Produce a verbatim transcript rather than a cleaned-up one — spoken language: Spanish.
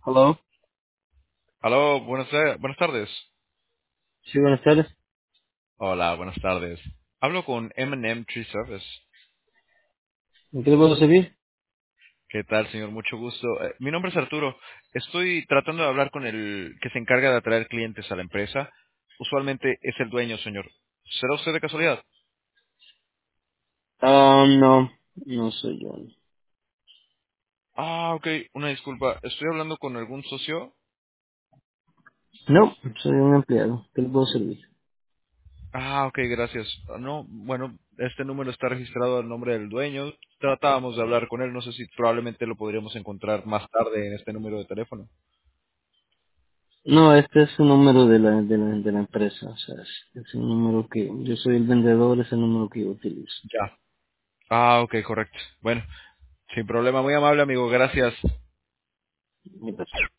Hello. Aló, buenas, ta- buenas tardes. Sí, buenas tardes. Hola, buenas tardes. Hablo con M and M Tree Service. ¿En qué le puedo servir? ¿Qué tal, señor? Mucho gusto. Eh, mi nombre es Arturo. Estoy tratando de hablar con el que se encarga de atraer clientes a la empresa. Usualmente es el dueño, señor. ¿Será usted de casualidad? Ah, no, no soy yo. Ah, ok. Una disculpa. ¿Estoy hablando con algún socio? No, soy un empleado. ¿Qué le puedo servir? Ah, ok, gracias. Ah, no, bueno, este número está registrado al nombre del dueño. Tratábamos de hablar con él. No sé si probablemente lo podríamos encontrar más tarde en este número de teléfono. No, este es un número de la, de la, de la empresa. O sea, es, es un número que yo soy el vendedor, es el número que yo utilizo. Ya. Ah, ok, correcto. Bueno, sin problema, muy amable amigo, gracias. Gracias.